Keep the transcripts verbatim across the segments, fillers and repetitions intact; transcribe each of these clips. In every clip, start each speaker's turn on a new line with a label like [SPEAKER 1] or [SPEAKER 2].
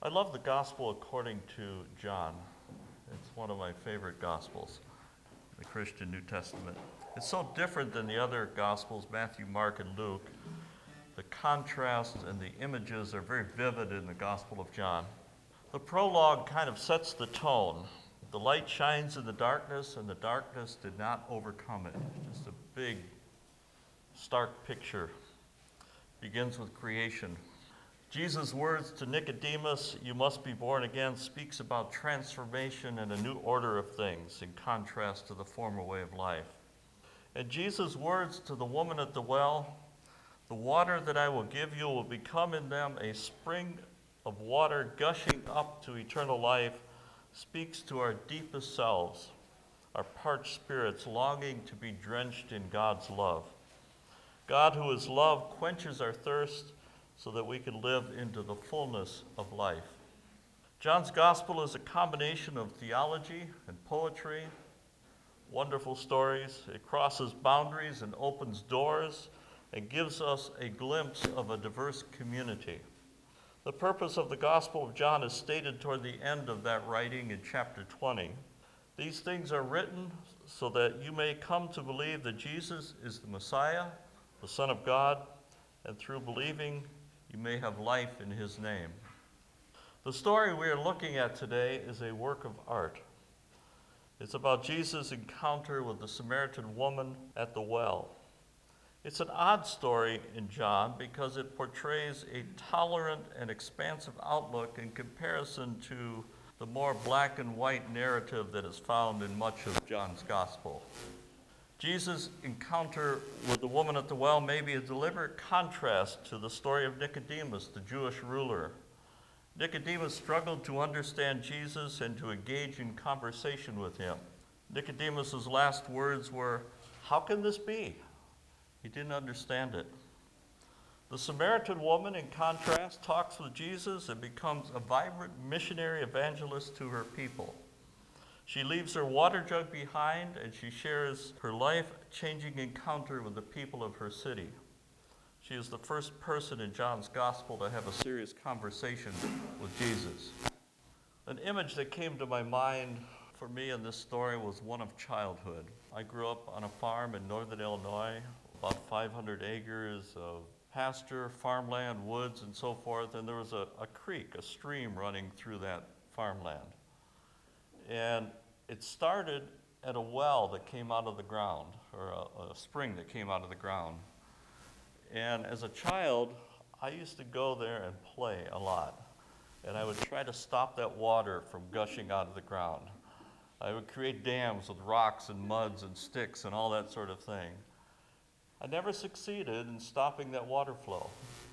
[SPEAKER 1] I love the gospel according to John. It's one of my favorite gospels, the Christian New Testament. It's so different than the other gospels, Matthew, Mark, and Luke. The contrast and the images are very vivid in the Gospel of John. The prologue kind of sets the tone. The light shines in the darkness, and the darkness did not overcome it. Just a big, stark picture. Begins with creation. Jesus' words to Nicodemus, "You must be born again," speaks about transformation and a new order of things in contrast to the former way of life. And Jesus' words to the woman at the well, "The water that I will give you will become in them a spring of water gushing up to eternal life," speaks to our deepest selves, our parched spirits longing to be drenched in God's love. God, who is love, quenches our thirst so that we can live into the fullness of life. John's gospel is a combination of theology and poetry, wonderful stories. It crosses boundaries and opens doors and gives us a glimpse of a diverse community. The purpose of the Gospel of John is stated toward the end of that writing in chapter twenty. These things are written so that you may come to believe that Jesus is the Messiah, the Son of God, and through believing you may have life in his name. The story we are looking at today is a work of art. It's about Jesus' encounter with the Samaritan woman at the well. It's an odd story in John because it portrays a tolerant and expansive outlook in comparison to the more black and white narrative that is found in much of John's gospel. Jesus' encounter with the woman at the well may be a deliberate contrast to the story of Nicodemus, the Jewish ruler. Nicodemus struggled to understand Jesus and to engage in conversation with him. Nicodemus' last words were, "How can this be?" He didn't understand it. The Samaritan woman, in contrast, talks with Jesus and becomes a vibrant missionary evangelist to her people. She leaves her water jug behind and she shares her life-changing encounter with the people of her city. She is the first person in John's gospel to have a serious conversation with Jesus. An image that came to my mind for me in this story was one of childhood. I grew up on a farm in northern Illinois, about five hundred acres of pasture, farmland, woods, and so forth, and there was a, a creek, a stream running through that farmland. And it started at a well that came out of the ground, or a, a spring that came out of the ground. And as a child, I used to go there and play a lot. And I would try to stop that water from gushing out of the ground. I would create dams with rocks and muds and sticks and all that sort of thing. I never succeeded in stopping that water flow.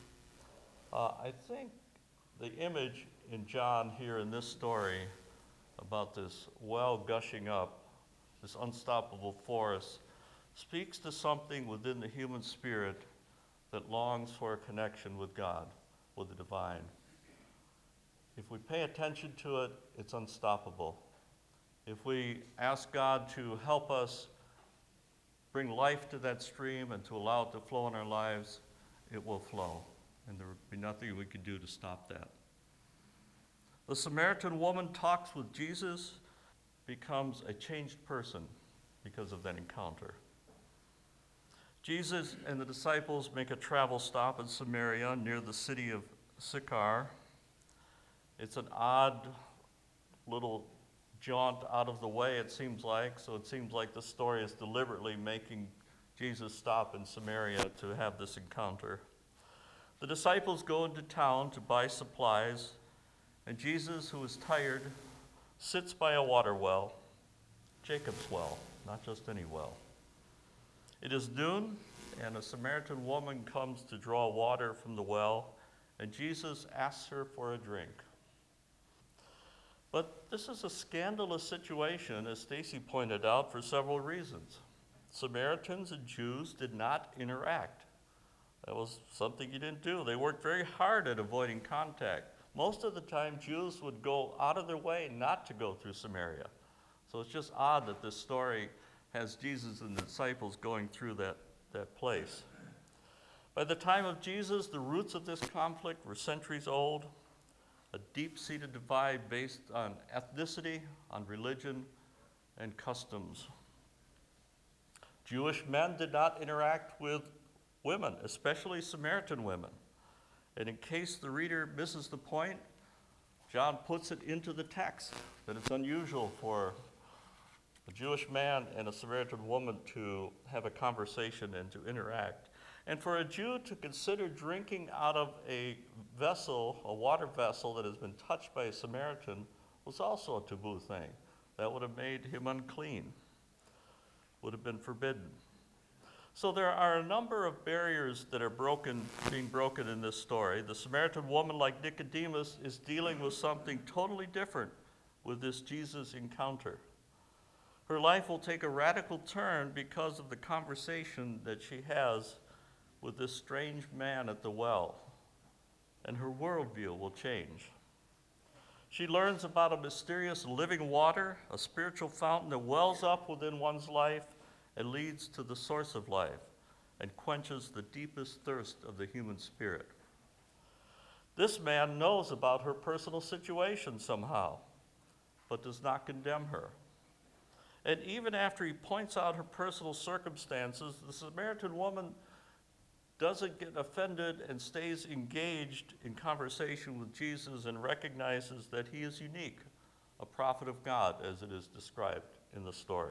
[SPEAKER 1] Uh, I think the image in John here in this story about this well gushing up, this unstoppable force, speaks to something within the human spirit that longs for a connection with God, with the divine. If we pay attention to it, it's unstoppable. If we ask God to help us bring life to that stream and to allow it to flow in our lives, it will flow, and there would be nothing we could do to stop that. The Samaritan woman talks with Jesus, becomes a changed person because of that encounter. Jesus and the disciples make a travel stop in Samaria near the city of Sychar. It's an odd little jaunt out of the way, it seems like, so it seems like the story is deliberately making Jesus stop in Samaria to have this encounter. The disciples go into town to buy supplies, and Jesus, who is tired, sits by a water well, Jacob's well, not just any well. It is noon, and a Samaritan woman comes to draw water from the well, and Jesus asks her for a drink. But this is a scandalous situation, as Stacy pointed out, for several reasons. Samaritans and Jews did not interact. That was something you didn't do. They worked very hard at avoiding contact. Most of the time, Jews would go out of their way not to go through Samaria. So it's just odd that this story has Jesus and the disciples going through that, that place. By the time of Jesus, the roots of this conflict were centuries old. a deep-seated divide based on ethnicity, on religion, and customs. Jewish men did not interact with women, especially Samaritan women. And in case the reader misses the point, John puts it into the text that it's unusual for a Jewish man and a Samaritan woman to have a conversation and to interact. And for a Jew to consider drinking out of a vessel, a water vessel that has been touched by a Samaritan, was also a taboo thing. That would have made him unclean, would have been forbidden. So there are a number of barriers that are broken, being broken in this story. The Samaritan woman, like Nicodemus, is dealing with something totally different with this Jesus encounter. Her life will take a radical turn because of the conversation that she has with this strange man at the well, and her worldview will change. She learns about a mysterious living water, a spiritual fountain that wells up within one's life and leads to the source of life and quenches the deepest thirst of the human spirit. This man knows about her personal situation somehow, but does not condemn her. And even after he points out her personal circumstances, the Samaritan woman doesn't get offended and stays engaged in conversation with Jesus and recognizes that he is unique, a prophet of God, as it is described in the story.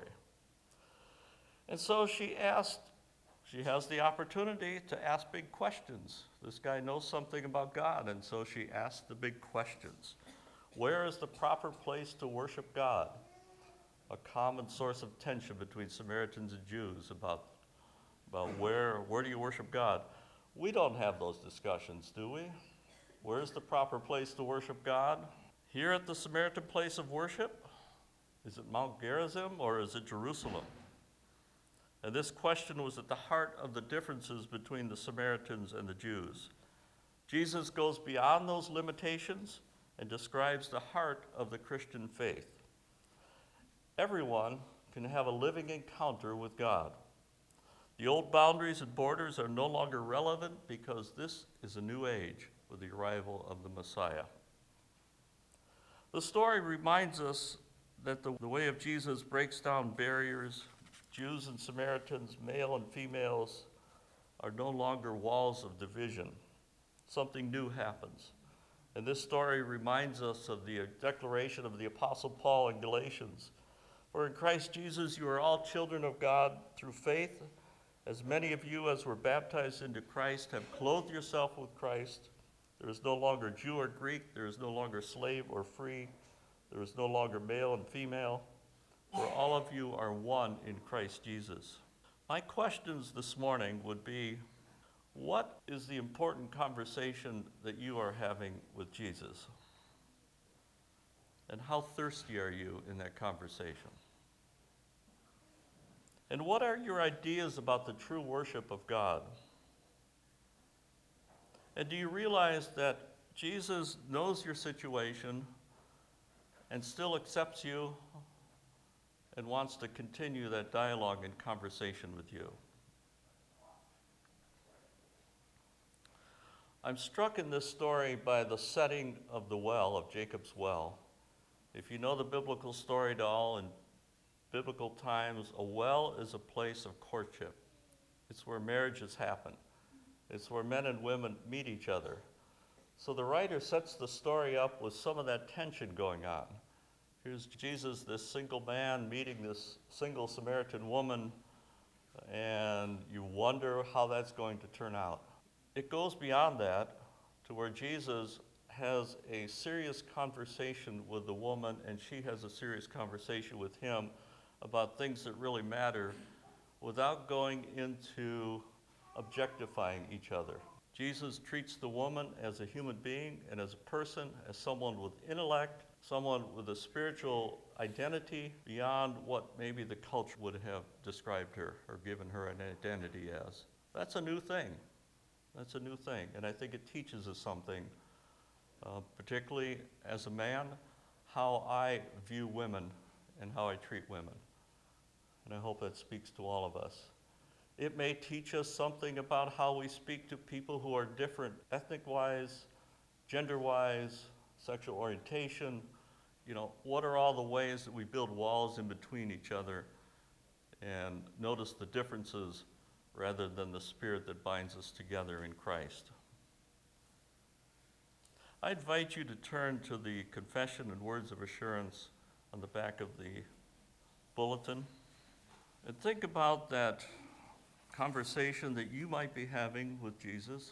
[SPEAKER 1] And so she asked, she has the opportunity to ask big questions. This guy knows something about God, and so she asked the big questions. Where is the proper place to worship God? A common source of tension between Samaritans and Jews about about where, where do you worship God? We don't have those discussions, do we? Where's the proper place to worship God? Here at the Samaritan place of worship? Is it Mount Gerizim or is it Jerusalem? And this question was at the heart of the differences between the Samaritans and the Jews. Jesus goes beyond those limitations and describes the heart of the Christian faith. Everyone can have a living encounter with God. The old boundaries and borders are no longer relevant because this is a new age with the arrival of the Messiah. The story reminds us that the, the way of Jesus breaks down barriers. Jews and Samaritans, male and females, are no longer walls of division. Something new happens. And this story reminds us of the declaration of the Apostle Paul in Galatians. For in Christ Jesus you are all children of God through faith. As many of you as were baptized into Christ have clothed yourself with Christ. There is no longer Jew or Greek. There is no longer slave or free. There is no longer male and female. For all of you are one in Christ Jesus. My questions this morning would be, what is the important conversation that you are having with Jesus? And how thirsty are you in that conversation? And what are your ideas about the true worship of God? And do you realize that Jesus knows your situation and still accepts you and wants to continue that dialogue and conversation with you? I'm struck in this story by the setting of the well, of Jacob's well. If you know the biblical story at all, in biblical times, a well is a place of courtship. It's where marriages happen. It's where men and women meet each other. So the writer sets the story up with some of that tension going on. Here's Jesus, this single man, meeting this single Samaritan woman, and you wonder how that's going to turn out. It goes beyond that to where Jesus has a serious conversation with the woman, and she has a serious conversation with him about things that really matter without going into objectifying each other. Jesus treats the woman as a human being and as a person, as someone with intellect, someone with a spiritual identity beyond what maybe the culture would have described her or given her an identity as. That's a new thing. That's a new thing. And I think it teaches us something, uh, particularly as a man, how I view women and how I treat women. And I hope that speaks to all of us. It may teach us something about how we speak to people who are different ethnic-wise, gender-wise, sexual orientation. You know, what are all the ways that we build walls in between each other and notice the differences rather than the spirit that binds us together in Christ? I invite you to turn to the confession and words of assurance on the back of the bulletin and think about that conversation that you might be having with Jesus.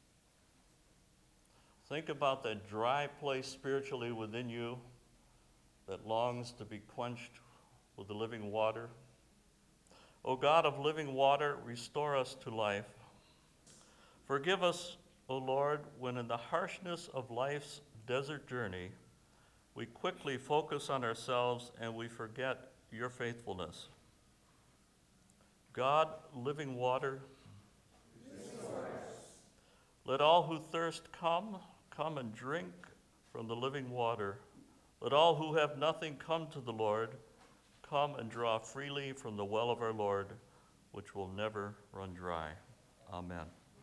[SPEAKER 1] Think about that dry place spiritually within you that longs to be quenched with the living water. O God of living water, restore us to life. Forgive us, O Lord, when in the harshness of life's desert journey, we quickly focus on ourselves and we forget your faithfulness. God, living water, let all who thirst come, come and drink from the living water. Let all who have nothing come to the Lord, come and draw freely from the well of our Lord, which will never run dry. Amen.